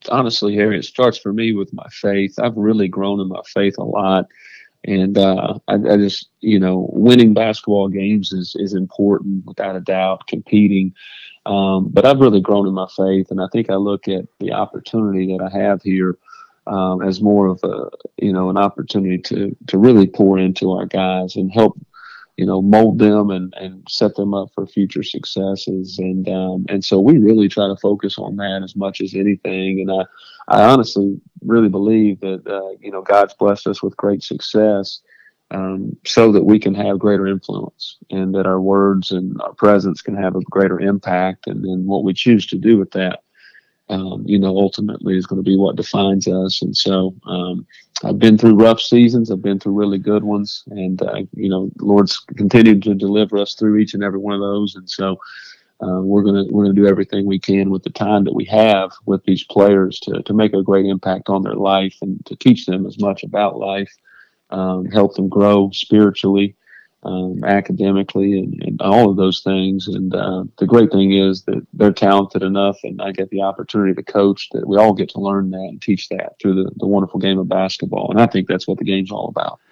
honestly, Harry, it starts for me with my faith. I've really grown in my faith a lot. And I just, winning basketball games is important without a doubt, competing. But I've really grown in my faith. And I think I look at the opportunity that I have here as more of an opportunity to really pour into our guys and help mold them and set them up for future successes. And so we really try to focus on that as much as anything. And I honestly really believe that, God's blessed us with great success. So that we can have greater influence and that our words and our presence can have a greater impact. And then what we choose to do with that, ultimately is going to be what defines us. And so, I've been through rough seasons. I've been through really good ones, and the Lord's continued to deliver us through each and every one of those. And so, we're gonna do everything we can with the time that we have with these players to make a great impact on their life and to teach them as much about life, help them grow spiritually, academically, and all of those things. And the great thing is that they're talented enough, and I get the opportunity to coach, that we all get to learn that and teach that through the wonderful game of basketball. And I think that's what the game's all about.